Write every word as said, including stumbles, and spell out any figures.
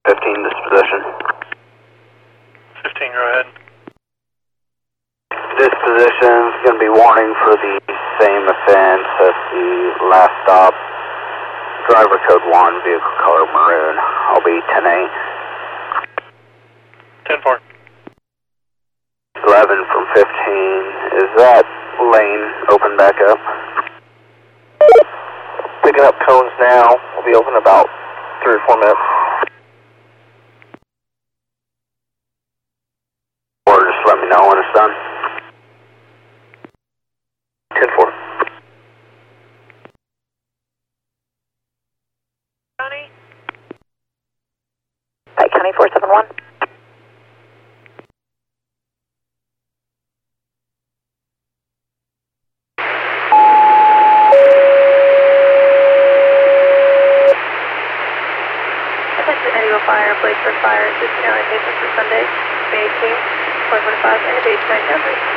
fifteen disposition. fifteen, go ahead. Disposition is going to be warning for the same offense as the last stop. Driver code one, vehicle color maroon. I'll be ten eight. ten four. eleven from fifteen. Is that lane open back up? Picking up cones now. We'll be open about three or four minutes. Or just let me know when it's done. ten four. County? Pike County four seven one. Fire, place for fire, assistant alley patient for Sunday, May eighteenth, twenty twenty-five, and a date diagnosis.